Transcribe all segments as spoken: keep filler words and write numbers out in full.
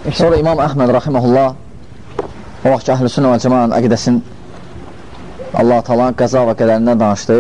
Sonra İmam Əhməd rahiməhullah o vaxt ki, Əhl-i Sünnə və Cəmaənin əqidəsin Allah-u Teala'nın qəza və qədərindən danışdı.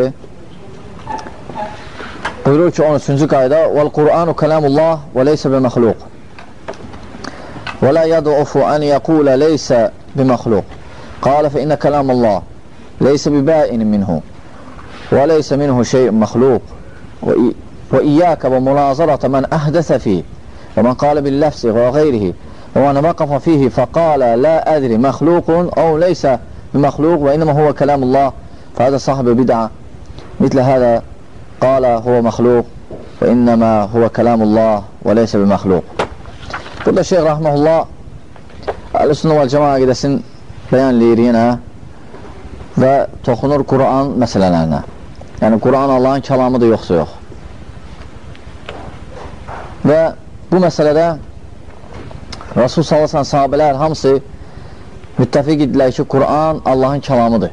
Buyurur ki, on üçüncü qayda Vəl-Qur'anu kəlamullah və leysə bi-məxluq və la yad'ufu an yaqula leysə bi-məxluq qalə fə innə kəlamullah leysə bi-bəinin minhu və leysə minhu şeyin məxluq və iyyəkə və münazarətə mən əhdəsə fih və mən qalə bil-ləfsi və qeyrihi ومن وقف فيه فقال لا أدري مخلوق أو ليس بمخلوق وإنما هو كلام الله فهذا صاحب بدعة مثل هذا قال هو مخلوق وإنما هو كلام الله وليس بمخلوق. Burada Şeyh Rahmanullah Əhl-i Sünnə və Cəmaə əqidəsini bəyanlayır yenə və toxunur Quran məsələlərinə. Yəni Quran Allahın kəlamıdır, yoxsa yox. Və bu məsələdə Rasul sallallahu əleyhi və səlləm sahabələr hamısı müttəfiq idilər ki, Quran Allahın kəlamıdır.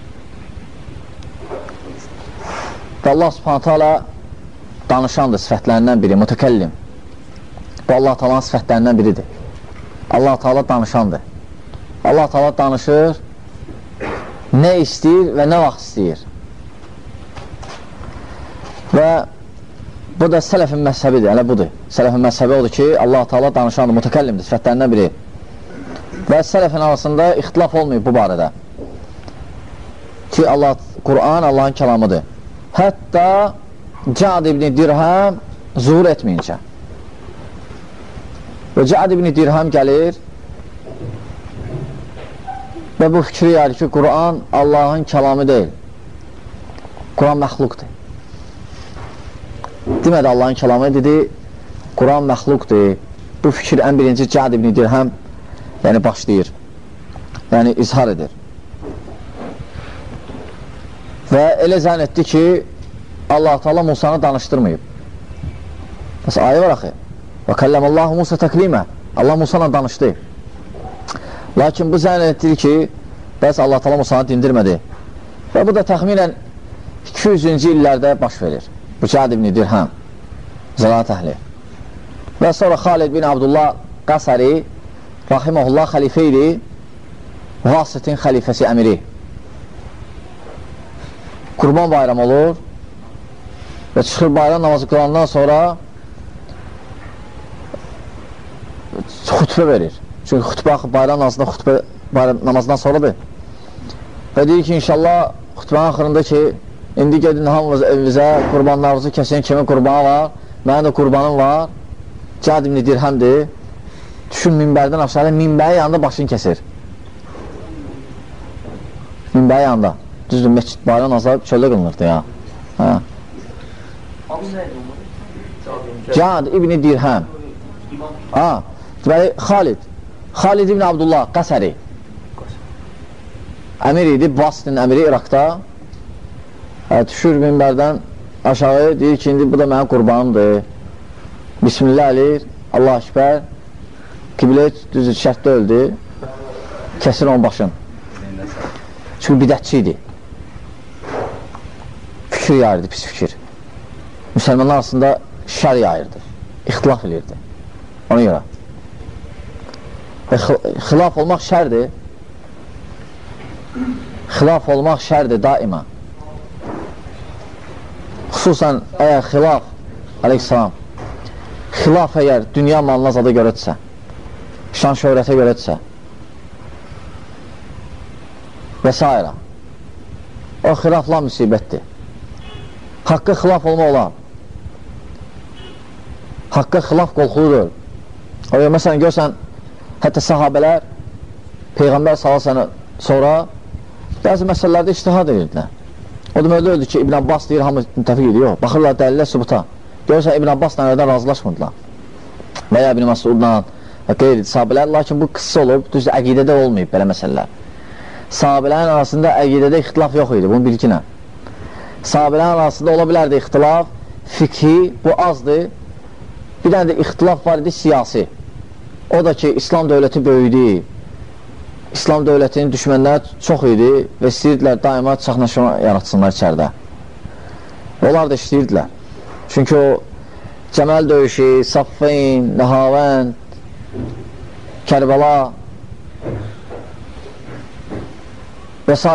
Və Allah subhanət hala danışandır sifətlərindən biri, mütəkəllim. Bu Allah Taala'nın sifətlərindən biridir. Allah Taala danışandır. Allah Taala danışır, nə istəyir və nə vaxt istəyir. Və bu da sələfin məzhəbidir, elə budur. Sələfin məzhəbi odur ki, Allah Taala danışandır, mütəkəllimdir, sifətlərindən biri. Və sələfin arasında ixtilaf olmayıb bu barədə. Ki, Allah, Quran Allahın kəlamıdır. Hətta Cəd ibn Dirhəm zuhur etməyincə. Və Cəd ibn Dirhəm gəlir və bu fikri yayır ki, Quran Allahın kəlamı deyil. Quran məxluqdur. Demədi Allahın kəlamı, dedi Quran məxluqdur. Bu fikir ən birinci Cəd ibn Dirhəm yəni başlayır, yəni izhar edir. Və elə zənn etdi ki, Allah Teala Musanı danışdırmayıb. Məsələn, ayə var axı. Və kəlləməllahu Musa təklimə. Allah Musanla danışdı. Lakin bu zənn etdir ki, bəs Allah Teala Musanı dindirmədi. Və bu da təxminən iki yüzüncü illərdə baş verir. Bu Cəd ibn Dirhəm, zəlat əhli. Və sonra Xalid bin Abdullah Qasari, rahiməhullah xəlifə idi, Vasitin xəlifəsi əmiri. Qurban bayram olur və çıxır bayram namazı qılandan sonra xütbə verir. Çünki xütbə bayram namazından, xütbə bayram namazından sonradır. Və deyir ki, inşallah xütbənin axırında ki, İndi gedin hamımız evimizə, qurbanlarınızı kəsin, kimin qurbanı var, mənim də qurbanım var, Cəd ibn Dirhəmdir, düşün minbərdən aşağıda, minbəyi yanında başını kəsir. Minbəyi yanında, düzdür, məscid bayram nazarı çöldə qılınırdı ya. Hə. Cəd ibn Dirhəm. Ha, deməli, Xalid, Xalid ibn Abdullah Qasari. Əmir idi, Vasitin əmiri İraqda. Düşür minbərdən aşağı, deyir ki, indi bu da mənim qurbanımdır. Bismillah eləyir, Allahəkbər, qiblə düzdür, şərtdə öldü, kəsir onun başın. Çünki bidətçi idi. Fikir yayırdı, pis fikir. Müsəlmanlar arasında şər yayırdı, ixtilaf eləyirdi. Ona görə. Və xilaf olmaq şərdir. Xilaf olmaq şərdir daima. Xüsusən əgər xilaf, aleyhissalam, xilaf əgər dünya malına zada görətsə, şan şöhrətə görətsə və s. O xilafla müsibətdir. Haqqa xilaf olma olar. Haqqa xilaf qorxuludur. O görə, məsələn, görsən, hətta sahabələr Peyğəmbər sallallahu sonra bəzi məsələlərdə ictihad edirdilər. O da öyle öldü ki, İbn Abbas deyir, hamı müttəfiq ediyor. Baxırlar dəlillə sübuta. Görürsən, İbn Abbas nələrdən razılaşmırdılar. Və ya İbn Masudla və qeyri sahabələr. Lakin bu qıssa olub, düzdür, əqidədə olmayıb belə məsələlər. Sahabələrin arasında əqidədə ixtilaf yox idi, bunu bilginə. Sahabələrin arasında ola bilərdi ixtilaf, fikhi, bu azdır. Bir dənə də ixtilaf var idi, siyasi. O da ki, İslam dövləti böyüdü. İslam dövlətinin düşmənləri çox idi və istəyirdilər daima çaxnaşma yaratsınlar içərdə. Onlar da istəyirdilər. Çünki o Cəməl döyüşü, Saffin, Nəhavənd, Kərbəla və s.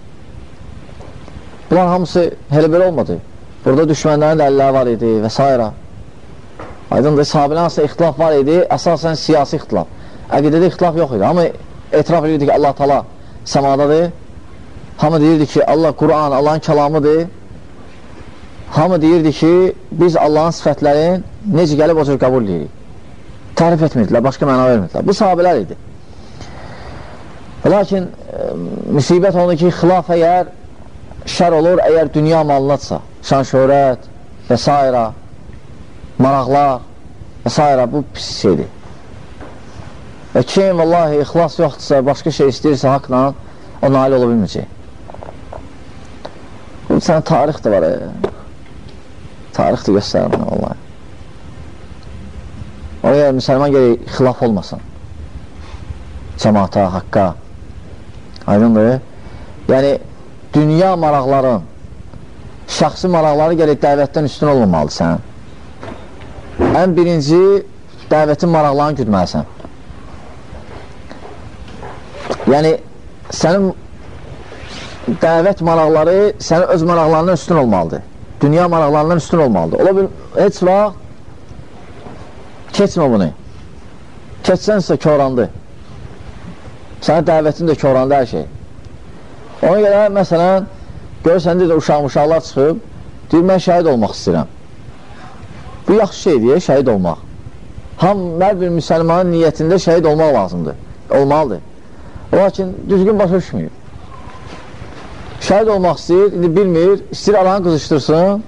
Bunlar hamısı elə belə olmadı. Burada düşmənlərin də əlləri var idi və s. Aydındır, sahabilərin arasında ixtilaf var idi, əsasən siyasi ixtilaf. Əqidədə ixtilaf yox idi. Hamı etiraf edirdi ki, Allah Taala səmadadır. Hamı deyirdi ki, Allah Quran, Allahın kəlamıdır. Hamı deyirdi ki, biz Allahın sifətlərin necə gəlib o cür qəbul edirik. Tərif etmirdilər, başqa məna vermirdilər. Bu sahabələr idi. Lakin e, müsibət onu ki, xilaf əgər şər olur, əgər dünya malınadsa, şan şöhrət və s. maraqlar və s. bu pis şeydir. Və kim, vallahi, ixlas yoxdursa, başqa şey istəyirsə haqla, o nail ola bilməyəcək. Bu sənə tarix də var, e. Tarix də göstərir mənə, vallahi. Oraya müsəlman gerək xilaf olmasın. Cəmaata, haqqa. Aydındır. Yəni, dünya maraqların, şəxsi maraqları gerək dəvətdən üstün olmamalıdır sən. Ən birinci, dəvətin maraqlarını güdməlisən. Yəni, sənin dəvət maraqları sənin öz maraqlarından üstün olmalıdır. Dünya maraqlarından üstün olmalıdır. Ola bil, heç vaxt keçmə bunu. Keçsənsə körandı. Sənin dəvətin də körandı hər şey. Ona görə, məsələn, görürsən, deyir, uşaq uşaqlar çıxıb, deyir, mən şəhid olmaq istəyirəm. Bu yaxşı şeydir, şəhid olmaq. Ham, hər bir müsəlmanın niyyətində şəhid olmaq lazımdır. Olmalıdır. Lakin düzgün başa düşmüyor. Şəhid olmaq istəyir, indi bilmir, istəyir aranı qızışdırsın,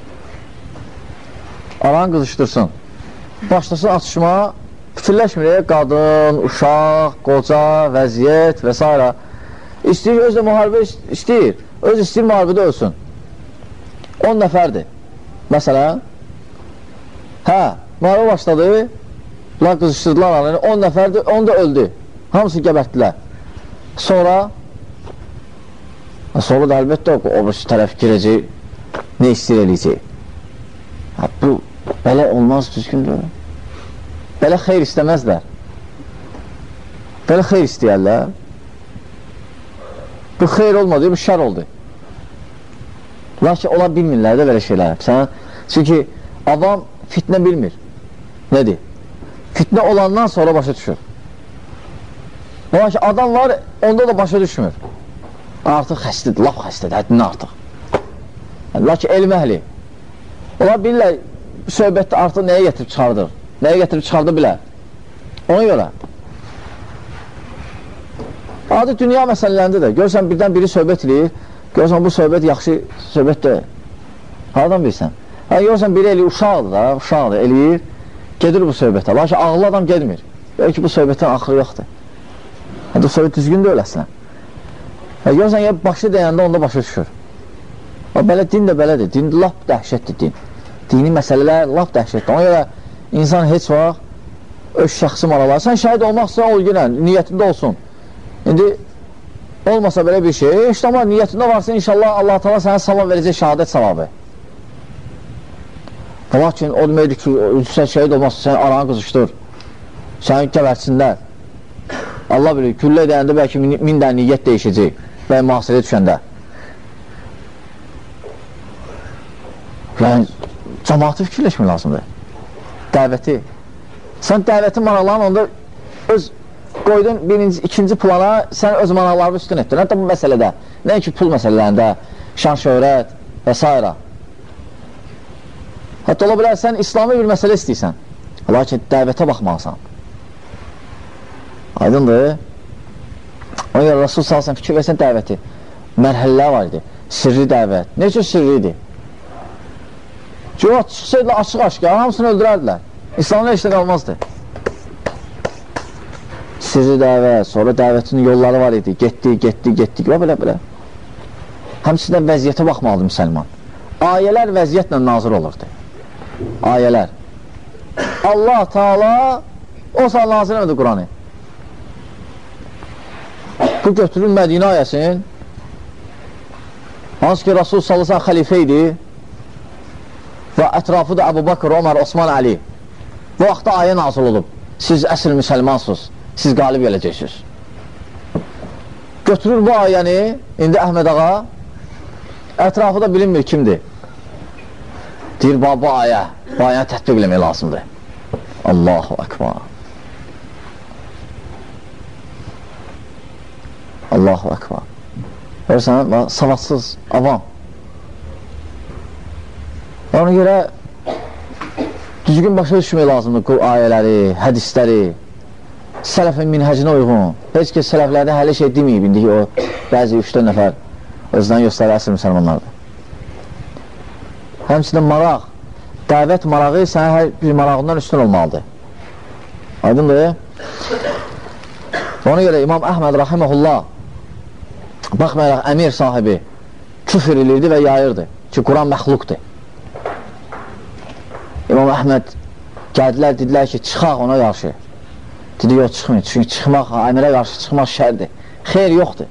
aranı qızışdırsın. Başlasın atışma, fikirləşmir, qadın, uşaq, qoca, vəziyyət və s. İstəyir, özlə müharibə istəyir, öz istəyir müharibədə ölsün. on nəfərdir. Məsələn, hə, müharibə başladı, bunlar qızışdırdılar aranı, on nəfərdir, on da öldü. Hamısı gəbərtdilər. Sonra, sonra da əlbəttə o tərəf girəcək, nə istəyir eləyəcək. Bu, belə olmaz düzgündür. Belə xeyr istəməzlər. Belə xeyr istəyərlər. Bu xeyr olmadı, bu şər oldu. Lakin ola bilmirlər də belə şeylər. Sən, çünki avam fitnə bilmir. Nədir? Fitnə olandan sonra başa düşür. Lakin adam var, onda da başa düşmür. Artıq xəstədir, laf xəstədir, həddindən artıq. Lakin elm əhli. Ola bilirlər, söhbətdə artıq nəyə getirib çıxardır? Nəyə getirib çıxardı bilər? Ona görə. Adi dünya məsələlərində də, görürsən, birdən biri söhbət eləyir, görürsən, bu söhbət yaxşı söhbət deyil. Haradan bilsən? Hə, görürsən, biri eləyir, uşaqdır da, uşaqdır, eləyir, gedir bu söhbətə. Lakin ağıllı adam gelmir. Belki bu söhbətin axırı yoxdur. Hə, bu söhbət düzgün deyil əslən. Hə, görürsən, ya başı deyəndə onda başa düşür. Ha, belə din də belədir. Din lap dəhşətdir din. Dini məsələlər lap dəhşətdir. Ona görə insan heç vaxt öz şəxsi maralar. Sən şəhid olmaqsa ol günə, niyyətində olsun. İndi olmasa belə bir şey, işte ama niyyətində varsa inşallah Allah-u Teala sənə savab verəcək şəhadət savabı. Lakin o deməkdir ki, sən şəhid olmazsa sən aranı qızışdır, səni gəbərsinlər. Allah bilir, küllə edəndə bəlkə min, min dən niyyət değişəcək və mühasirəyə düşəndə. Yəni, cəmaatı fikirləşmək lazımdır. Dəvəti. Sən dəvətin maraqlarını onda öz qoydun birinci, ikinci plana sən öz maraqlarını üstün etdin. Hətta bu məsələdə, nəinki pul məsələlərində, şan şöhrət və s. Hətta ola bilər, sən İslami bir məsələ istəyirsən. Lakin dəvətə baxmalısan. Aydındır. Ona görə Rasul salsan fikir versən dəvəti. Mərhələlər var idi. Sirri dəvət. Ne üçün sirri idi? Cüvat çıxsaydılar açıq-aşkar, hamısını öldürərdilər. İslamda işlə qalmazdı. Sirri dəvət, sonra dəvətin yolları var idi. Getdi, getdi, getdi. Belə, belə. Həmçindən vəziyyətə baxmalıdır müsəlman. Ayələr vəziyyətlə nazır olurdu. Ayələr. Allah Teala o saat nazir eləmədi Quranı. Bu götürür Mədinə ayəsin. Hansı ki Rasul sallallahu əleyhi və səlləm xəlifə idi və ətrafı da Əbu Bakır, Ömər, Osman, Əli. Bu vaxtda ayə nazil olub. Siz əsl müsəlmansınız. siz qalib gələcəksiniz. Götürür bu ayəni, indi Əhməd ağa, ətrafı da bilinmir kimdir. Deyir, bu ayə, bu ayəni tətbiq eləmək lazımdır. Allahu Ekber. Allahu Ekber. Görürsən, savadsız, avam. Ona görə düzgün başa düşmək lazımdır bu ayələri, hədisləri, sələfin minhəcinə uyğun. Heç ki, sələflərdə hələ şey deməyib, indi ki, o bəzi üç-dörd nəfər özdən göstərir əsr müsəlmanlardır. Həmçinin maraq, dəvət marağı sənə hər bir marağından üstün olmalıdır. Aydındır. Ona görə İmam Əhməd rahiməhullah baxmayaraq əmir sahibi küfür edirdi və yayırdı ki, Quran məxluqdur. İmam Əhməd gəldilər, dedilər ki, çıxaq ona qarşı. Dedi, yox, çıxmayın, çünki çıxmaq, əmirə qarşı çıxmaq şərdir. Xeyr yoxdur.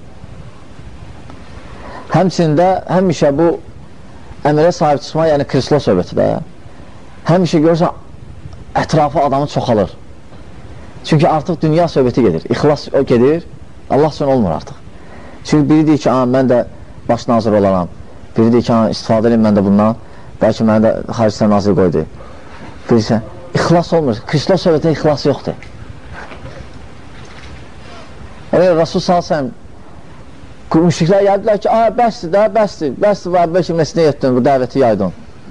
Həmçində, həmişə bu əmirə sahib çıxmaq, yəni krislo söhbəti də, həmişə görürsən, ətrafı adamı çoxalır. Çünki artıq dünya söhbəti gedir, ixlas o gedir, Allah üçün olmur artıq. Çünki biri deyir ki, mən də baş nazir olaram, biri deyir ki, istifadə edeyim mən də bundan, bəlkə mənə də xaricdən nazir qoydu. Bilirsən, ixlas olmur, krislo söhbətə ixlas yoxdur. Elə Rasul salsam, müşriklər gəldilər ki, bəsdir də, bəsdir, bəsdir, və əvvəl ki, nəsinə yetdin, bu dəvəti yaydın.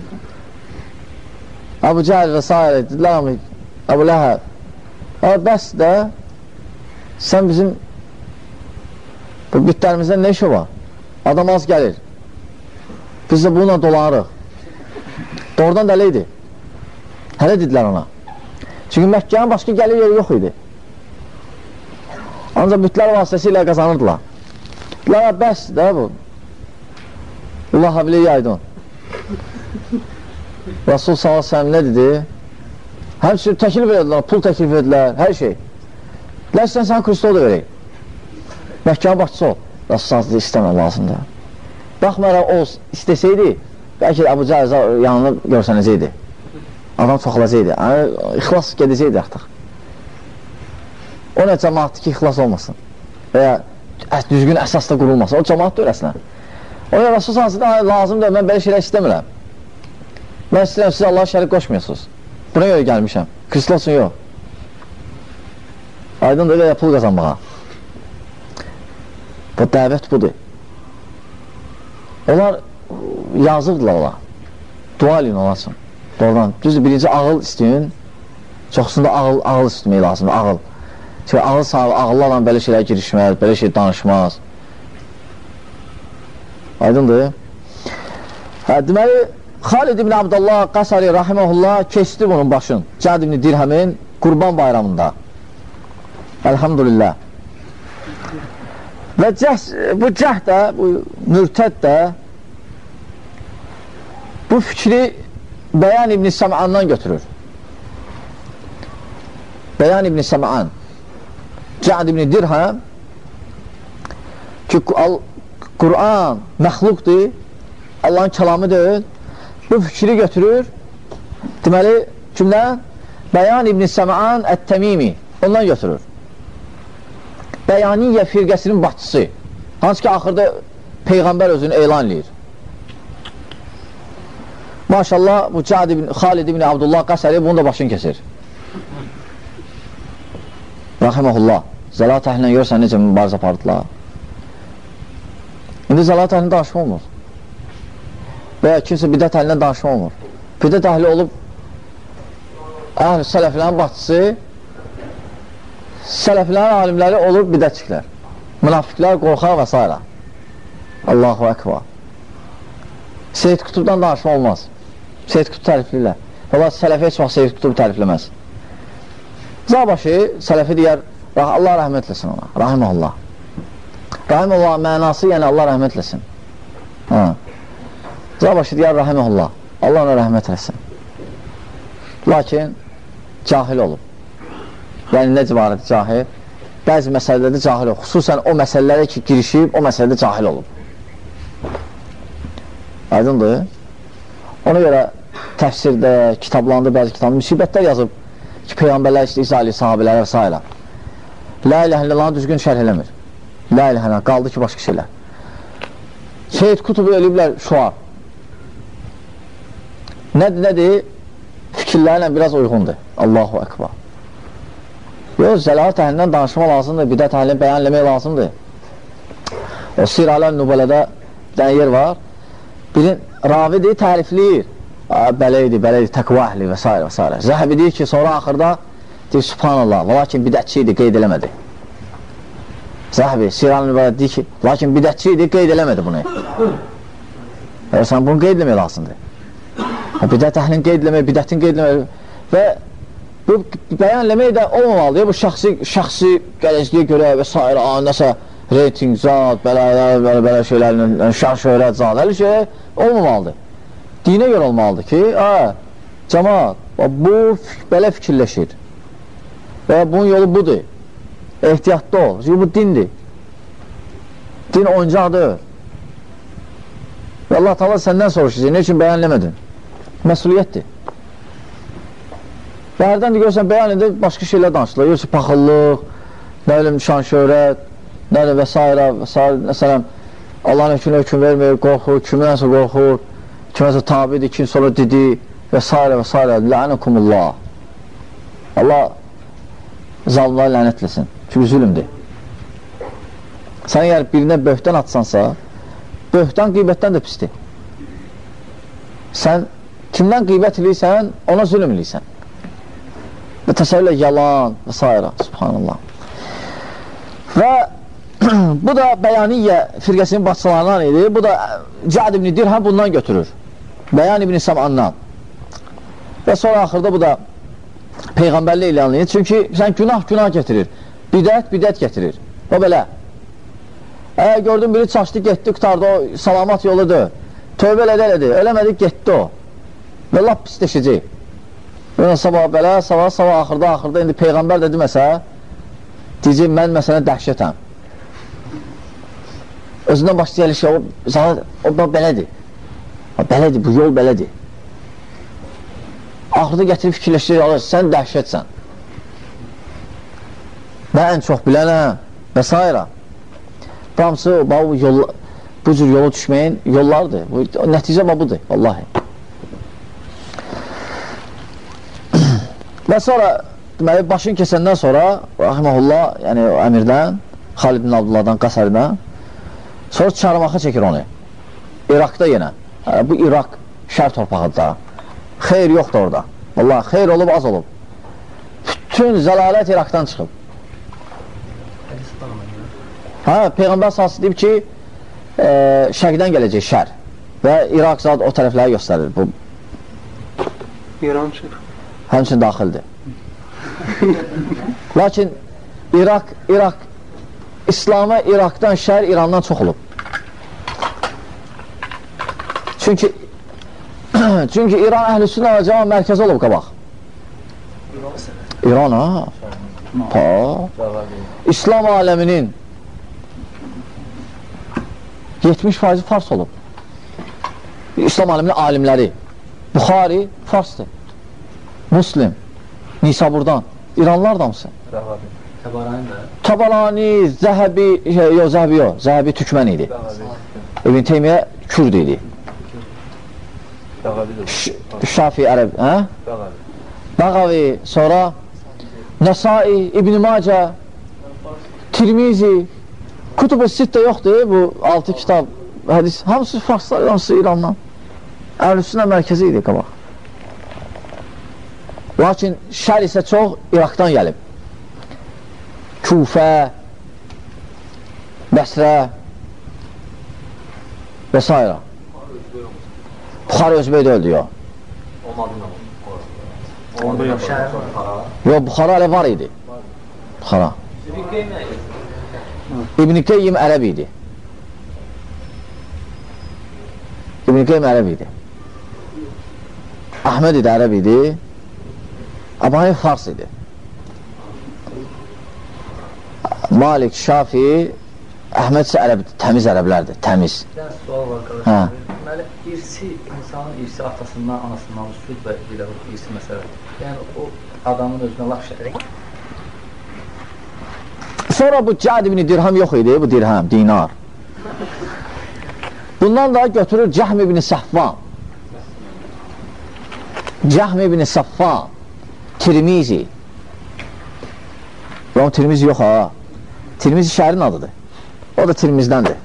Əbu Cəhəl və s. dedilər, Əbu Ləhəb, bəsdir də, sən bizim bu bütlərimizdən nə işi var? Adam az gəlir, biz də bununla dolanırıq. Doğrudan da elə idi. Hələ dedilər ona. Çünki Məkkənin başqa gəlir yeri yox idi. Ancaq bütlər vasitəsilə qazanırdılar. Dedilər, bəsdir də bu. Allah habili yaydın. Rasul sallallahu aleyhi ve sellem nə dedi? Həmçinin təklif edilər, pul təklif edilər, hər şey. Ləsən sən Kristol da verək. Məkkənin başçısı ol. Rasul sallallahu aleyhi istəmək lazımdır. Baxmayaraq o istəsəydi, bəlkə də Əbu Cəhəl yanını görsənəcəkdi. Adam çoxalacaqdı. Yəni, ixlas gedəcəkdi artıq. O nə cəmaatdır ki, ixlas olmasın. Və ya düzgün əsasda qurulmasın. O cəmaat deyil əslən. O ya Rasul sallallahu aleyhi lazımdır, mən belə şeylər istəmirəm. Mən istəyirəm, siz Allah'a şərik qoşmuyorsunuz. Buna görə gəlmişəm. Kristolsun yox. Aydındır və ya pul qazanmağa. Bu dəvət budur. Onlar yazıqdırlar ola. Dua eləyin olasın. Doğrudan. Düzdür, birinci ağıl istəyin. Çoxsunda ağıl, ağıl istəmək lazımdır, ağıl. Çünki ağıl sahibi, ağıllı adam belə şeylər girişməz, belə şey danışmaz. Aydındır. Hə, deməli, Xalid ibn Abdullah Qasari rahiməhullah keçdi bunun başın. Cəd ibn Dirhəmin Qurban bayramında. Elhamdülillah. Və cəhd, bu cəhd də, bu mürtəd də bu fikri Bəyan ibn Səm'andan götürür. Bəyan ibn Səm'an Cəd ibn Dirhəm ki, Qur'an məxluqdur, Allahın kəlamı deyil, bu fikri götürür. Deməli, kimdən? Bəyan ibn Səm'an Ət-Təmimi ondan götürür. Bəyaniyyə firqəsinin başçısı, hansı ki, axırda Peyğəmbər özünü elan edir. Maşallah, bu Cəd ibn, Xalid ibn Abdullah Qasari bunu da başını kesir. Rahiməhullah. Zəlat əhlinə görürsən necə mübarizə apardılar. İndi zəlat əhlində danışma olmur. Və ya kimsə bidət əhlindən danışma olmur. Bidət əhli olub əhl sələflərin başçısı, sələflərin alimləri olub bidətçiklər. Münafiqlər qorxar və s. Allahu Ekber. Seyyid Qutubdan danışma olmaz. Seyyid Qutub təriflirlər. Valla sələfi heç vaxt Seyyid Qutub tərifləməz. Zabaşı sələfi deyər, Allah rəhmət eləsin ona, rahiməllah. Rahiməllah mənası, yəni Allah rəhmət eləsin. Zabaşı deyər, rahiməllah, Allah ona rəhmət eləsin. Lakin cahil olub. Yəni nə civarədir cahil? Bəzi məsələlərdə cahil olub. Xüsusən o məsələlərə ki, girişib, o məsələdə cahil olub. Aydındır. Ona görə təfsirdə, kitablarında, bəzi kitabında müsibətlər yazıb ki, Peyğəmbərlər işte İsa ali sahabələr və s. La ilahe illallahı düzgün şərh eləmir. La ilahe illallah, qaldı ki, başqa şeylər. Seyyid Kutubu eləyiblər şuar. Nədir, nədir? Fikirlərlə biraz uyğundur. Allahu Ekber. Yox, zəlalat əhlindən danışma lazımdır, bidət əhlini bəyan eləmək lazımdır. O Sir-Alə Nübələdə bir dənə yer var. Birin ravidir, tərifləyir. Bələydi, bələydi, təqva əhli və s. və s. Zəhəbi deyir ki, sonra axırda deyir, subhanallah, və lakin bidətçi idi, qeyd eləmədi. Zəhəbi, Sir-Alə Nübələdə deyir ki, lakin bidətçi idi, qeyd eləmədi bunu. Yəni, sən bunu qeyd eləmək lazımdır. Bidət əhlini qeyd eləmək, bidətin qeyd eləmək və bu bəyan eləmək də olmamalıdır. Bu şəxsi, şəxsi gələcəyə görə və s. Nəsə reyting, zat, belə, belə şeylərlə, şər şöhrət, zat, hələ şey olmamalıdır. Dinə görə olmalıdır ki, ə, cəmaat, bu belə fikirləşir və bunun yolu budur. Ehtiyatlı ol. Çünki bu dindir. Din oyuncaqdır. Və Allah Taala səndən soruşacaq, nə üçün bəyan eləmədin? Məsuliyyətdir. Və hərdən də görürsən, bəyan edir, başqa şeylər danışırlar. Görürsən, paxıllıq, nə bilim, şan şöhrət, nə də və s. və s. Məsələn, Allahın hökmünə hökm vermir, qorxur, kimdənsə qorxur, kiməsə tabidir, kim sonra dedi və s. və s. Lənəkumullah. Allah zalimləri lənətləsin. Çünki zülümdür. Sən əgər birinə böhtən atsansa, böhtən qeybətdən də pisdir. Sən kimdən qeybət eləyirsən, ona zülüm eləyirsən. Və təsəvvürlə yalan və s. Subhanallah. Və bu da Bəyaniyyə firqəsinin başçılarından idi. Bu da Cəd ibn Dirhəm bundan götürür. Bəyan ibn Səmandan. Və sonra axırda bu da Peyğəmbərlə ilə anlayır. Çünki sən günah günah getirir. Bidət bidət getirir. O belə. Əgər gördün biri çaşdı, getdi, qutardı, o salamat yoludur. Tövbə elədi, elədi. Eləmədi, getdi o. Və lap pisləşəcək. Buna sabah belə, sabah, sabah, axırda, axırda, indi Peyğəmbər də deməsə, deyəcək, mən məsələn dəhşətəm. Özündən başlayəli şey, o, o belədir. Belədir, bu yol belədir. Axırda gətirib fikirləşdirək, sən dəhşətsən. Və ən çox bilənə və s. Hamısı, bu, yol, bu cür yola düşməyin yollardır. Bu, nəticə budur, vallahi. Və sonra, deməli, başını kesəndən sonra, rahiməhullah, yəni o əmirdən, Xalid bin Abdullahdan, Qasaridən, sonra çarmıxa çəkir onu. İraqda yenə. Yəni, bu İraq şər torpağıdır da. Xeyr yoxdur orada. Vallahi, xeyr olub, az olub. Bütün zəlalət İraqdan çıxıb. Hə, Peyğəmbər sahası deyib ki, e, şərqdən gələcək şər və İraq zat o tərəfləri göstərir. Bu İran çıxır. Həmçin daxildir. Lakin İraq, İraq, İslam'a İraqdan şər İrandan çox olub. Çünki çünki İran əhl-i sünnə və cəma mərkəzi olub qabaq. İran, ha? Ha? İslam aləminin yetmiş faizi fars olub. İslam aləminin alimləri. Buxari farsdır. Muslim, Nisaburdan, İranlar damısı. Tabarani də. Tabarani, Zəhəbi, yox, Zəhəbi yox, Zəhəbi Türkmən idi. İbn Teymiyyə Kürd idi. Şafi Ərəb, hə? Bəğavi, sonra Nəsai, İbn Macə, Tirmizi, Kutub-ı Sittə yoxdur, bu altı kitab, hədis, hamısı farslar, hamısı İrandan. Əhl-i-Sünnə mərkəzi idi qabaq. Lakin şər isə çox İraqdan gəlib. Kufə, Bəsrə və s. Buxarı Özbey də öldü, yox. Yox, Buxara hələ var idi. Buxara. İbn-i Qeyyim ərəb idi. İbn-i Qeyyim ərəb idi. Əhməd idi, ərəb idi. Əbani fars idi. Malik, Şafi, Əhməd isə ərəb, təmiz ərəblərdir, təmiz. Bir sual var qardaşlar. Deməli, irsi, insanın irsi atasından, anasından, süd və belə irsi məsələdir. Yəni, o adamın özünə laf şərik. Sonra bu Cəd ibn Dirham yox idi, bu dirham, dinar. Bundan da götürür Cəhm ibn Safvan. Cəhm ibn Safvan, Tirmizi. O Tirmizi yox ha. Tirmizi şəhərin adıdır. O da Tirmizdəndir.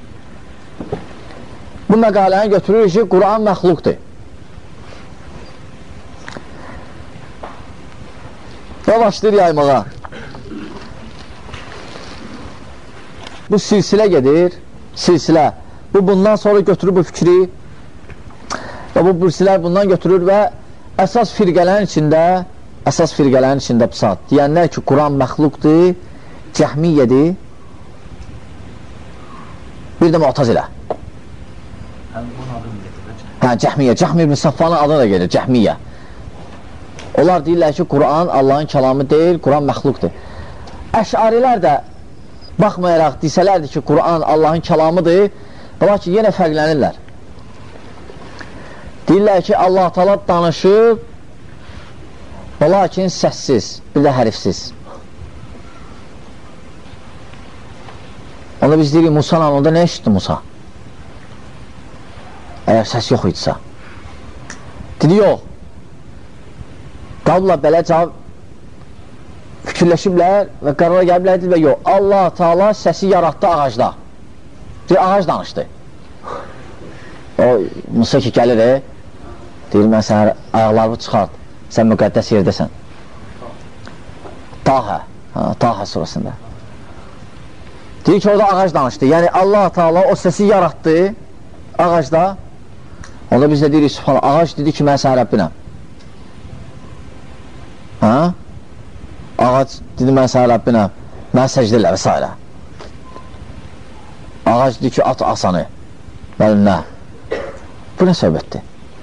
Bu məqaləni götürür ki, Quran məxluqdur. Və başlayır yaymağa. Bu silsilə gedir, silsilə. Bu bundan sonra götürür bu fikri və bu bursilər bundan götürür və əsas firqələrin içində əsas firqələrin içində pusat. Deyənlər ki, Quran məxluqdur, Cəhmiyyədir, bir də Mu'tazilə. Hə, Cəhmiyyə, Cəhmiyyə ibn Safvanın adına da gelir, Cəhmiyyə. Onlar deyirlər ki, Quran Allahın kəlamı deyil, Quran məxluqdur. Əşarilər də baxmayaraq desələrdir ki, Quran Allahın kəlamıdır, lakin yenə fərqlənirlər. Deyirlər ki, Allah Taala danışıb, lakin səssiz, bir də hərifsiz. Onda biz deyirik, Musa onda nə eşitdi Musa? Əgər səs yox idisə. Dedi, yox. Qabla belə cavab fikirləşiblər və qərara gəliblər, deyil və yox. Allah Taala səsi yaratdı ağacda. Deyir, ağac danışdı. O, Musa ki, gəlir, e, deyir, mən sənə ayaqlarını çıxart, sən müqəddəs yerdəsən. Tahə, Tahə surasında. Deyir ki, orada ağac danışdı. Yəni, Allah Taala o səsi yaratdı ağacda. Onda biz də deyirik, subhanallah, ağac dedi ki, mən sənə Rəbbinəm. Hə? Ağac dedi, mən sənə Rəbbinəm, mən səcdə elə və s. Ağac dedi ki, at asanı. Mənim nə? Bu nə söhbətdir?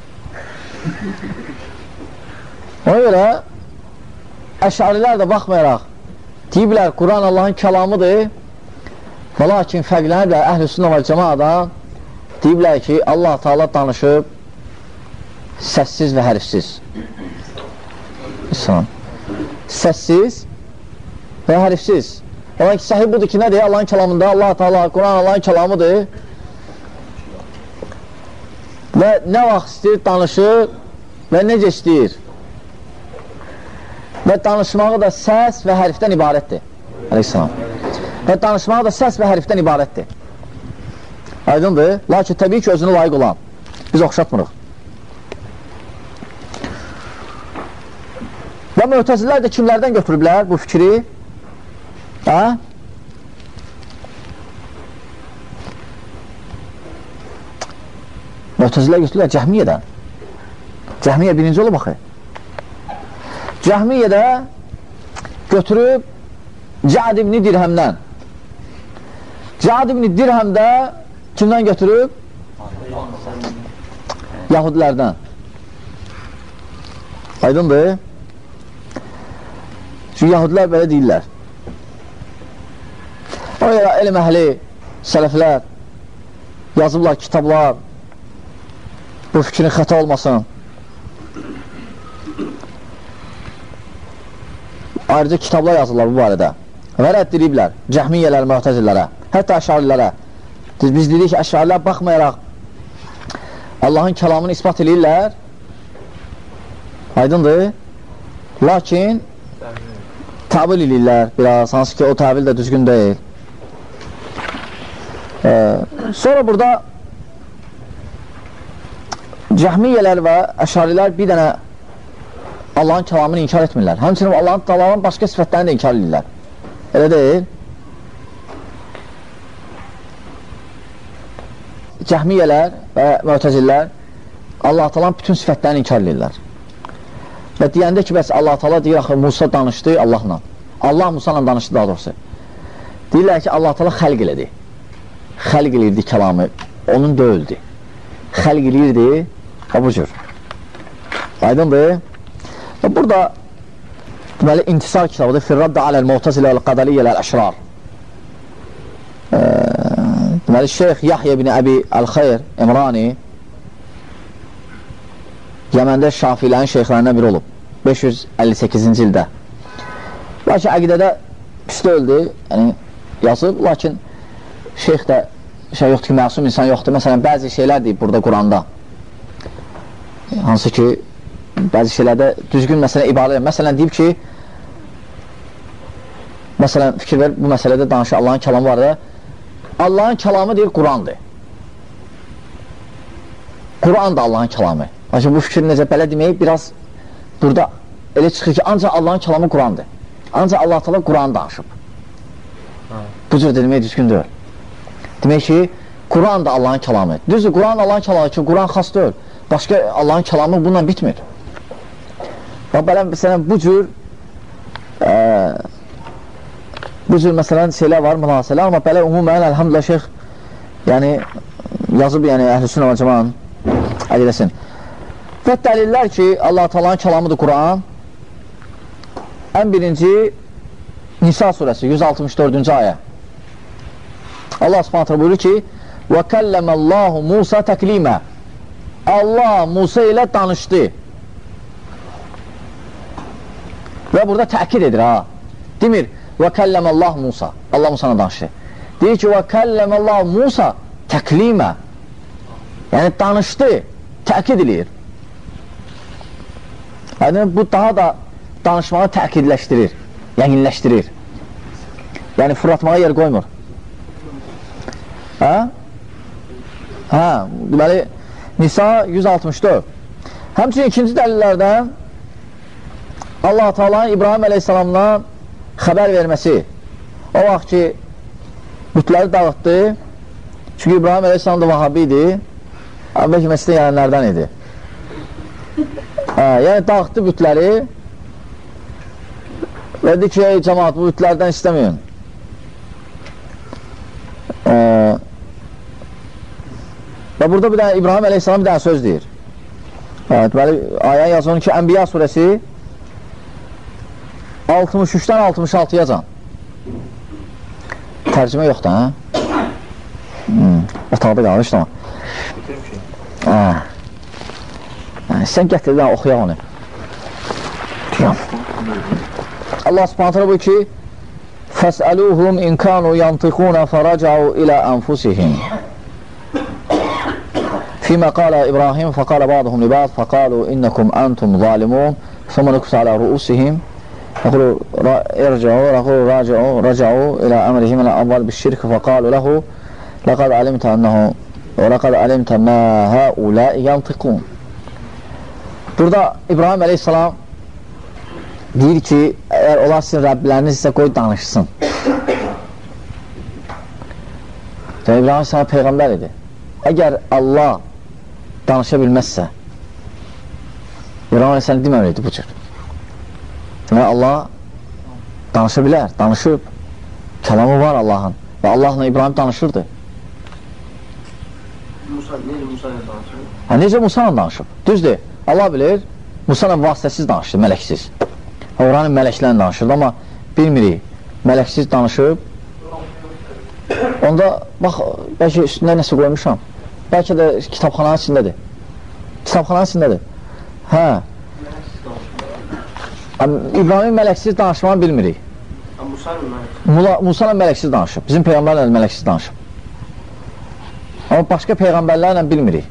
Ona görə əşarilər də baxmayaraq deyiblər, Quran Allahın kəlamıdır və lakin fərqləniblər əhl-i sünnə və cəmaada deyiblər ki, Allah Taala danışıb səssiz və hərifsiz. İslam. Səssiz və hərifsiz. Olan ki, səhih budur ki, nədir? Allahın kəlamında, Allah Taala, Quran Allahın kəlamıdır və nə vaxt istəyir, danışır və necə istəyir və danışmağı da səs və hərfdən ibarətdir. Əleyhissalam. Və danışmağı da səs və hərfdən ibarətdir. Aydındır. Lakin təbii ki, özünü layiq olan. Biz oxşatmırıq. Və Mu'təzilər də kimlərdən götürüblər bu fikri? Hə? Mu'təzilər götürürlər Cəhmiyyədən. Cəhmiyyə birinci olub axı. Cəhmiyyədə götürüb Cəd ibn Dirhəmdən. Cəd ibn Dirhəmdə kimdən götürüb? Yahudilərdən. Aydındır. Çünki Yahudilər belə deyirlər. O görə elm əhli, sələflər yazıblar kitablar, bu fikrin xəta olmasın. Ayrıca kitablar yazırlar bu barədə. Və rədd ediblər Cəhmiyyələr, Mu'təzillərə, hətta əşarilərə. Biz dedik ki, əşarilər baxmayaraq Allahın kəlamını ispat edirlər. Aydındır. Lakin təbil edirlər biraz, hansı ki o təbil də düzgün deyil. Ee, sonra burada Cəhmiyyələr və əşarilər bir dənə Allahın kəlamını inkar etmirlər. Həmçinin Allahın Taala'nın başqa sifətlərini də inkar edirlər. Elə deyil. Cəhmiyyələr və Mu'təzillər Allah Taala'nın bütün sifətlərini inkar edirlər. Və deyəndə ki, bəs Allah Taala deyir, axı Musa danışdı Allahla. Allah Musa ilə danışdı daha doğrusu. Deyirlər ki, Allah Taala xəlq elədi. Xəlq elirdi kəlamı, onun döyüldü. Xəlq elirdi, ha bu cür. Aydındır. Və burada deməli, intisar kitabıdır. Firradda aləl Mu'tazilə vəl-Qadariyyəl əşrar. Deməli, Şeyx Yahya ibn Əbi Əl-Xeyr İmrani Yəməndə Şafilərin şeyxlərindən biri olub. beş yüz əlli səkkizinci ildə. Lakin əqidədə üstə öldü, yəni yazıb, lakin şeyx də şey yoxdur ki, məsum insan yoxdur. Məsələn, bəzi şeylər deyib burada Quranda. Hansı ki, bəzi şeylərdə düzgün məsələ ibarə edir. Məsələn, deyib ki, məsələn, fikir ver, bu məsələdə danışır, Allahın kəlamı var da, Allahın kəlamı deyir, Qurandır. Quran da Allahın kəlamı. Lakin bu fikir necə belə demək, biraz burada elə çıxır ki, ancaq Allahın kəlamı Qurandır. Ancaq Allah Teala Quranı danışıb. Bu cür demək düzgün deyil. Demək ki, Quran da Allahın kəlamı. Düzdür, Quran Allahın kəlamı ki, Quran xas deyil. Başqa Allahın kəlamı bununla bitmir. Və belə, məsələn, bu cür e, bu cür, məsələn, şeylər var, münasələr, amma belə umumən, əlhamdülillah, şeyx yəni, yazıb, yəni, əhl-i-sünnə və cəmanın əqidəsin. Və dəlillər ki, Allah Teala'nın kəlamıdır Quran, ən birinci Nisa surəsi, yüz altmış dördüncü ayə. Allah subhanətlə buyurur ki, وَكَلَّمَ اللّٰهُ مُوسَى تَكْلِيمًا Allah Musa ilə danışdı. Və burada təkid edir, ha. Demir, وَكَلَّمَ اللّٰهُ Musa Allah Musa'na danışdı. Deyir ki, وَكَلَّمَ اللّٰهُ Musa تَكْلِيمًا Yəni, danışdı, təkid edir. Yəni, bu daha da danışmağı təkidləşdirir, yəqinləşdirir. Yəni, fırlatmağa yer qoymur. Hə? Hə, deməli, Nisa yüz altmış dörd. Həmçinin ikinci dəlillərdən Allah-u Teala'nın İbrahim əleyhissalamdan xəbər verməsi. O vaxt ki, bütləri dağıtdı. Çünki İbrahim əleyhissalam da Vahabi idi. Əvvəlki məsələ gələnlərdən idi. Hə, yəni, dağıtdı bütləri və dedi ki, ey cəmaat, bu bütlərdən istəməyin. Ə, və burada bir dənə İbrahim əleyhissalam bir dənə söz deyir. Evet, deməli, ayə yazır ki, Ənbiya surəsi altmış üçdən altmış altıya can. Tərcümə yoxdur, hə? Hmm, otaqda qalmışdı ama. Hə. Sən gətirdən oxuyaq onu. Allah subhanətlə bu ki, فَاسْأَلُوهُمْ إِنْ كَانُوا يَنْطِقُونَ فَرَجَعُوا إِلَى أَنفُسِهِمْ فيما قال إبراهيم فقال بعضهم لبعض فقالوا إنكم أنتم ظالمون ثم نكس على رؤوسهم يقولوا ارجعوا يقولوا راجعوا رجعوا إلى أمرهم الأول بالشرك فقالوا له لقد علمت أنه ولقد علمت ما هؤلاء ينطقون. Burada İbrahim Aleyhisselam deyir ki, eğer onlar sizin Rəbbiləriniz sizə qoy danışsın. İbrahim Aleyhisselam peyğəmbər idi. Əgər Allah danışa bilməzsə, İbrahim Aleyhisselam deməməliydi bu cür. Demək, Allah danışa bilər, danışıb. Kəlamı var Allahın və Allahla İbrahim danışırdı. Musa, necə Musa ilə danışır? Hə, necə Musa ilə danışıb? Düzdür, Allah bilir, Musa ilə vasitəsiz danışır, mələksiz. Oranın mələklərlə danışırdı, amma bilmirik, mələksiz danışıb. Onda, bax, bəlkə üstündə nəsə qoymuşam. Bəlkə də kitabxananın içindədir. Kitabxananın içindədir. Hə. İbrahim mələksiz danışmanı bilmirik. Musa ilə mələksiz danışıb. Bizim peyğəmbərlə mələksiz danışıb. Amma başqa peyğəmbərlərlə bilmirik.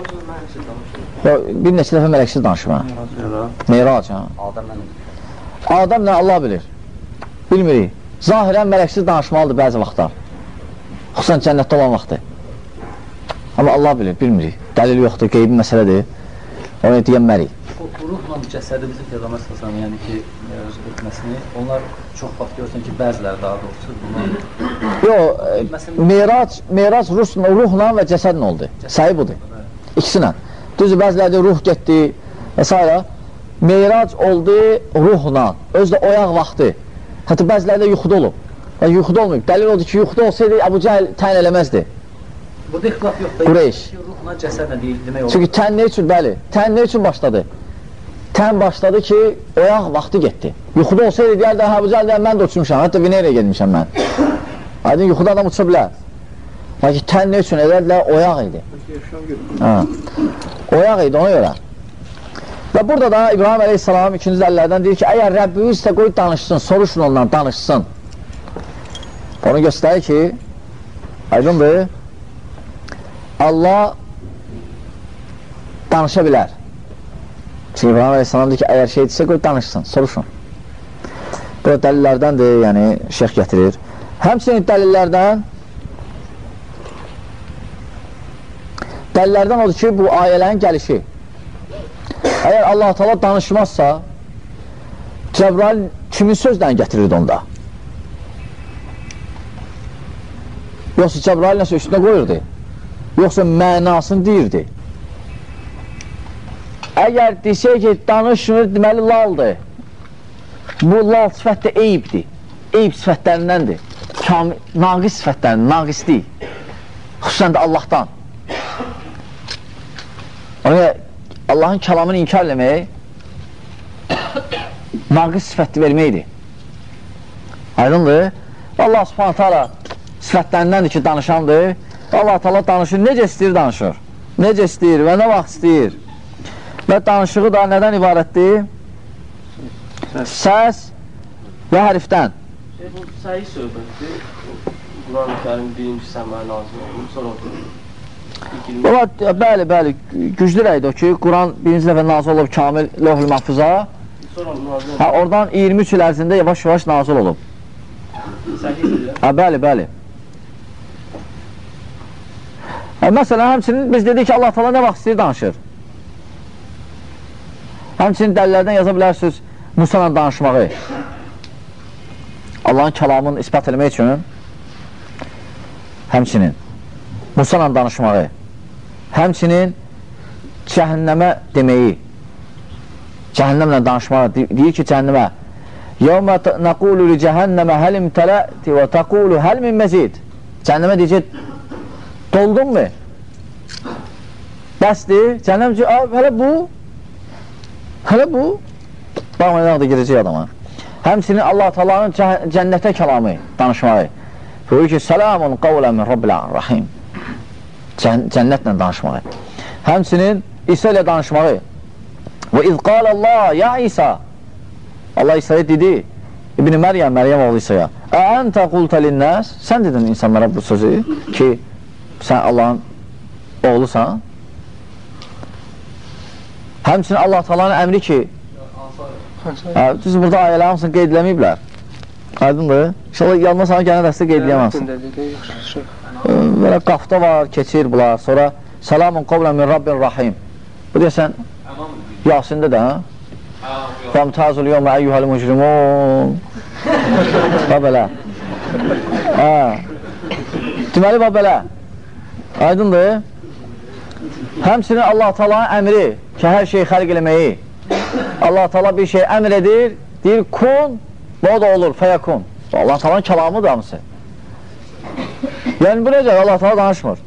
Bir neçə dəfə mələksiz danışıb. Meyrac. Adəmlə Allah bilir. Bilmirik. Zahirən mələksiz danışmalıdır bəzi vaxtlar. Xüsusən cənnətdə olan vaxtı. Amma Allah bilir, bilmirik. Dəlil yoxdur, qeybi məsələdir. Onu deyənmərik. Ruhla cəsədi bizim Peyğəmbər sallallahu əleyhi və səlləm, yəni ki, etməsini, onlar çox vaxt görürsən ki, bəziləri daha doğrusu bunu... Yox, meyrac, meyrac ruhla və cəsədlə oldu. Sayı budur. İkisinlə. Düzdür, bəzilərdə ruh getdi və s. Meyrac oldu ruhla, özü də oyaq vaxtı. Hətta bəzilərdə yuxuda olub. Yəni, yuxuda olmayıb. Dəlil oldu ki, yuxuda olsaydı, Əbu Cəhəl tən eləməzdi. Burada ixtilaf yoxdur. Qureyş. Ruhla cəsədlə deyil, demək olur. Çünki tən nə üçün, bəli, tən nə üçün başladı? Tən başladı ki, oyaq vaxtı getdi. Yuxuda olsaydı, deyərdə, Əbu Cəhəl deyər, mən də uçmuşam, hətta Veneraya gedmişəm mən. Aydın, yuxuda adam uça bilər. Lakin tən nə üçün edərdilər, oyaq idi. Oyaq idi, ona görə. Və burada da İbrahim Aleyhisselam ikinci dəlillərdən deyir ki, əgər Rəbbimiz isə qoy danışsın, soruşun ondan, danışsın. Onu göstərir ki, aydındır, Allah danışa bilər. Çünki İbrahim Aleyhisselam deyir ki, əgər şey etsə, qoy danışsın, soruşun. Bu dəlillərdəndir, yəni şeyx gətirir. Həmçinin dəlillərdən dəlillərdən odur ki, bu ayələrin gəlişi. Əgər Allah-u Teala danışmazsa, Cəbrail kimin sözlərini gətirirdi onda? Yoxsa Cəbrail nəsə üstünə qoyurdu? Yoxsa mənasını deyirdi? Əgər desək ki, danışmır, deməli laldır. Bu lal sifət də eyibdir. Eyib sifətlərindəndir. Naqis sifətlərindən, naqislik. Xüsusən də Allahdan. Ona Allahın kəlamını inkar eləmək naqis sifətli verməkdir. Aydındır. Allah subhanət hala sifətlərindəndir ki, danışandır. Allah Teala danışır, necə istəyir danışır. Necə istəyir və nə vaxt istəyir. Və danışığı da nədən ibarətdir? Səs və hərfdən. Şey, bu səhih söhbətdir. Quran-ı Kərim birinci səmaya nazil olunur, sonra oturur. Bəli, bəli, güclü rəydir o ki, Quran birinci dəfə nazil olub kamil lövh-ül mahfuza. Hə, oradan iyirmi üç il ərzində yavaş-yavaş nazil olub. Səhihdir. Hə, bəli, bəli. Hə, məsələn, həmçinin biz dedik ki, Allah Teala nə vaxt istəyir danışır. Həmçinin dəlillərdən yaza bilərsiniz Musa ilə danışmağı. Allahın kəlamını ispat eləmək üçün həmçinin Musa ilə danışmağı. Həmçinin cəhənnəmə deməyi. Cəhənnəmlə danışmağı. Deyir ki, cəhənnəmə يَوْمَ نَقُولُ لِجَهَنَّمَ هَلْ اِمْتَلَأْتِ وَتَقُولُ هَلْ مِنْ مَزِيدِ Cəhənnəmə deyəcək, doldun mu? Bəsdir. Cəhənnəm deyəcək, hələ bu hələ bu baxmayacaq da gedəcək adama. Həmçinin Allah Taala'nın cənnətə kəlamı danışmağı. Buyur ki, Selamun qavlə min Rabbil Rahim. Cənnətlə danışmağı. Həmçinin İsa ilə danışmağı. Və iz qala Allah ya İsa. Allah İsa'ya dedi, İbn-i Məryəm, Məryəm oğlu İsa'ya, Əəntə qultə linnəs, sən dedin insanlara bu sözü ki, sən Allahın oğlusan. Həmçinin Allah Taala'nın əmri ki, düz burada ayələr hamısını qeyd eləməyiblər. Aydındır. İnşallah yanına sana gələn dəstə qeyd eləyəməzsin. Belə qafda var, keçir bunlar. Sonra Selamun qavlə min Rabbin Rahim. Bu deyəsən, Yasində də, hə? Fəmtazul yevmə əyyuhəl mücrimun. Və belə. Deməli, və belə. Aydındır. Həmçinin Allah Taala'nın əmri ki, hər şeyi xəlq eləməyi. Allah Taala bir şey əmr edir, deyir kun, bu da olur, fəyəkun. Allah Taala'nın kəlamıdır hamısı. Yəni bu necə? Allah Taala danışmır.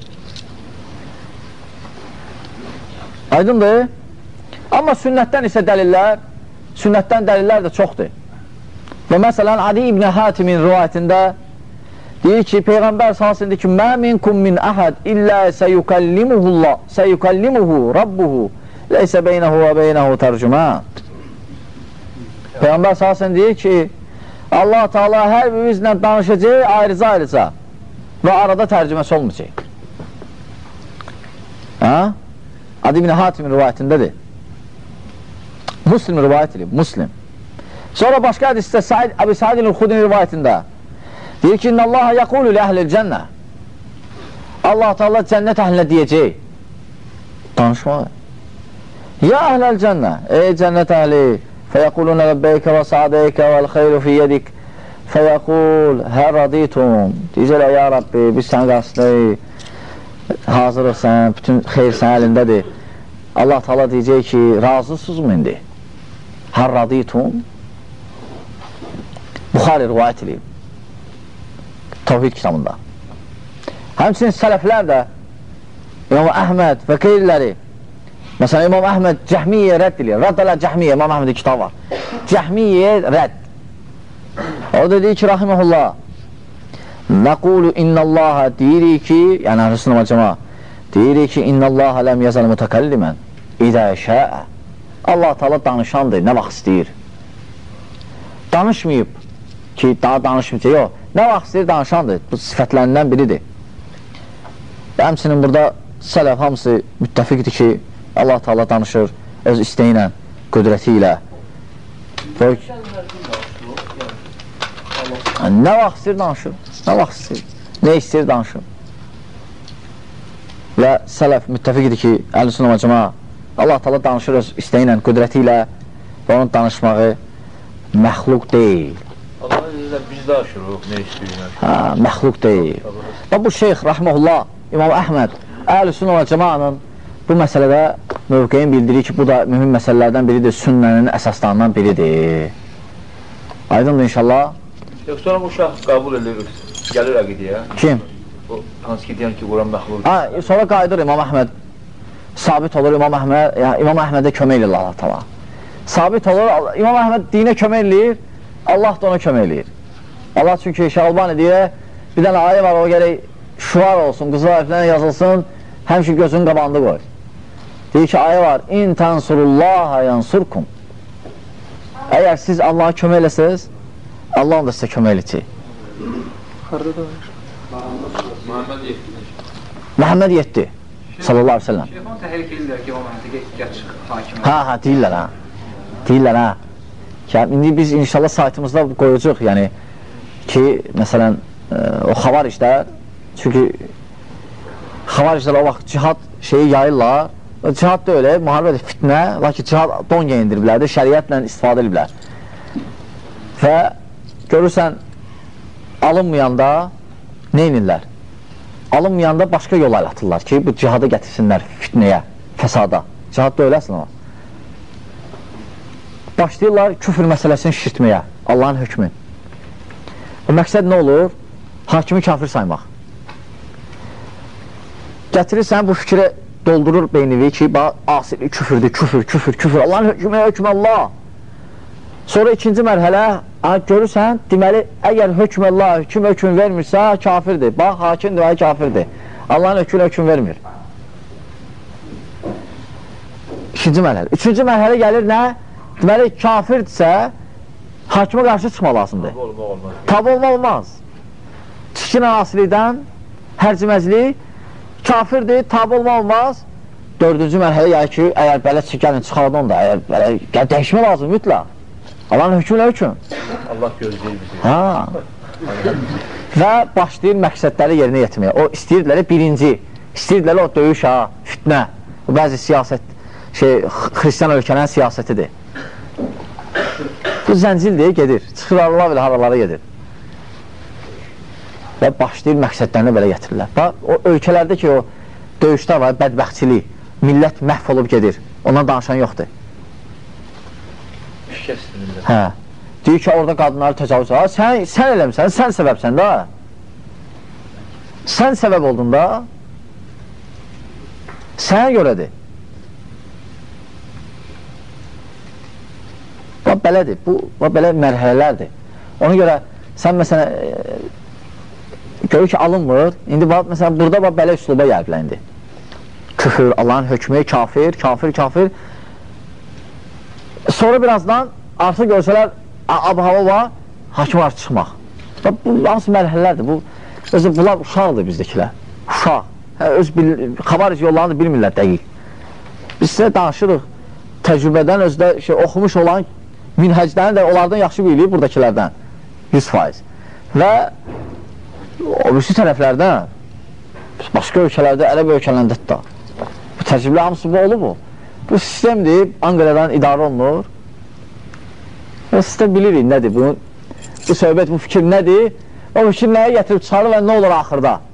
Aydındır. Amma sünnətdən isə dəlillər, sünnətdən dəlillər də çoxdur. Və məsələn, Adi İbn Hatimin rivayətində deyir ki, Peyğəmbər sallallahu əleyhi ki, "Mə minkum min ahad illə seyukallimuhullah, seyukallimuhu rabbuhu, leysə beynəhu və beynəhu tərcüman." Peyğəmbər sallallahu əleyhi deyir ki, Allah Teala hər birimizlə danışacaq ayrıca-ayrıca və arada tərcüməsi olmayacaq. Ha? Adi İbn Hatimin rivayətindədir. Muslim rivayət edib, Muslim. Sonra başqa hədisdə Said, Əbi Said el-Xudri rivayətində deyir ki, İnnallaha yəqulu li əhlil cənnə. Allah Teala cənnət əhlinə deyəcək. Danışmalı. Ya əhləl cənnə, ey cənnət əhli, fəyəqulunə ləbbeykə və sa'deykə vəl-xeyru fi yedik, fəyəqul hər raditum. Deyəcəklər, ya Rabbi, biz sən qarşısındayıq, hazırıq sən, bütün xeyr sən əlindədir. Allah Teala deyəcək ki, razısınız mı indi? Hər raditum. Buxari rivayət edib. Tavhid kitabında. Həmçinin sələflər də İmam Əhməd və qeyriləri, məsələn İmam Əhməd Cəhmiyyə rədd edir. Rədd ələ Cəhmiyyə, İmam Əhmədin kitabı var. Cəhmiyyə rədd. O da deyir ki, rahiməhullah, nəqulu innallaha, deyirik ki, yəni Əhl-i Cəma, deyirik ki, innallaha ləm yazəl mütəkəllimən idə şəə. Allah Teala danışandır, nə vaxt istəyir. Danışmayıb. ki, daha danışmayacaq, yox. Nə vaxt istəyir danışandır, bu sifətlərindən biridir. Həmçinin burada sələf hamısı müttəfiqdir ki, Allah Teala danışır öz istəyi ilə, qüdrəti ilə. Nə vaxt istəyir danışır, nə vaxt istəyir, nə istəyir danışır. Və sələf müttəfiqdir ki, Əhl-i-Sünnə və Cəmaə Allah Teala danışır öz istəyi ilə, qüdrəti ilə və onun danışmağı məxluq deyil. Allah'ın izniyle biz de aşırıq, ne istiyorlar? Ha, məxluq deyil. Və bu şeyx, rəhməhullah, İmam Əhməd, Əhl-i-Sünnə və Cəmaənin bu məsələdə mövqeyin bildirir ki, bu da mühüm məsələlərdən biridir, sünnənin əsaslarından biridir. Aydındır inşallah. Yox, sonra bu şahs qəbul edir, gəlir əqidiyə. Kim? O, hansı ki, deyən ki, Quran məxluq. Ha, sonra qayıdır İmam Əhməd, sabit olur İmam Əhməd, yəni İmam Əhmədə kömək edir Allah Teala. Sabit olur, İmam Əhməd dinə kömək edir, Allah da ona kömək edir. Allah çünki Şalbani deyir, bir dənə ayə var, o gərək şuar olsun, qızıl hərflərlə yazılsın, həmişə gözünün qabağında qoy. Deyir ki, ayə var, İn tənsurullaha yansurkum. Əgər siz Allah'a kömək eləsiniz, Allah da sizə kömək eləyəcək. Məhəmməd yetdi, sallallahu aleyhi ve sellem. Şeyxon təhrik edirlər ki, o məntiqə gəç hakimə. Ha, ha, deyirlər, ha. Deyirlər, ha. Ki, indi biz inşallah saytımızda qoyucuq, yəni ki, məsələn, e, o xavariclər, çünki xavariclər o vaxt cihad şeyi yayırlar, o cihad da öyle, müharibədir, fitnə, lakin cihad don geyindiriblərdir, şəriətlə istifadə ediblər. Və görürsən, alınmayanda nə inirlər? Alınmayanda başqa yol atırlar ki, bu cihadı gətirsinlər fitnəyə, fəsada. Cihad da öyləsin ama. Başlayırlar küfür məsələsini şişirtməyə, Allahın hökmü. O məqsəd nə olur? Hakimi kafir saymaq. Gətirirsən, bu fikri doldurur beynivi ki, asili küfürdür, küfür, küfür, küfür, Allahın hökmü, hökmü Allah. Sonra ikinci mərhələ, görürsən, deməli, əgər hökm Allah, hökm hökm vermirsə, kafirdir. Bax, hakim deməli kafirdir. Allahın hökmü hökm vermir. İkinci mərhələ. Üçüncü mərhələ gəlir nə? Deməli, kafirdirsə, hakimə qarşı çıxma lazımdır. Tabi olma olmaz. Tabi olma olmaz. Çikin asilidən, hərciməclik, kafirdir, tabi olma olmaz. Dördüncü mərhələ gəlir ki, əgər belə gəlin, çıxardın da, əgər belə dəyişmə lazım, mütləq. Allahın hökmünə hökm. Allah gözləyir bizi. Ha. Və başlayır məqsədləri yerinə yetirməyə. O istəyirdilər birinci, istəyirdilər o döyüş, ha, fitnə. Bu bəzi siyasət, şey, xristiyan ölkənin siyasətidir. Bu zəncildir, gedir. Çıxır Allah bilə haralara gedir. Və başlayır məqsədlərini belə getirirlər. Bax, o ölkələrdə ki, o döyüşlər var, bədbəxtçilik, millət məhv olub gedir. Ondan danışan yoxdur. Hə. Deyir ki, orada qadınları təcavüz var. Sən, sən eləmirsən, sən səbəbsən da. Sən səbəb oldun da. Sənə görədir. Bax, belədir. Bu, bax, belə mərhələlərdir. Ona görə, sən məsələn, e, görür ki, alınmır. İndi, bax, məsələn, burada bax, belə üsluba gəliblər indi. Küfür, Allahın hökmü, kafir, kafir, kafir. Sonra birazdan artıq görsələr ab-hava var, hakim var çıxmaq. Bu hansı mərhələlərdir? Bu, özü, bunlar uşaqdır bizdəkilər. Uşaq. Hə, öz xabaric yollarını bilmirlər dəqiq. Biz sizə danışırıq. Təcrübədən özdə şey, oxumuş olan minhəclərini də onlardan yaxşı bilir buradakilərdən. yüz faiz. Və o birisi tərəflərdən başqa ölkələrdə, ərəb ölkələrində da. Bu təcrübə hamısı bu olub bu. Bu sistemdir, Anqaradan idarə olunur. O sistem bilirik nədir bu, bu söhbət, bu fikir nədir? O fikir nəyə gətirib çıxarır və nə olur axırda?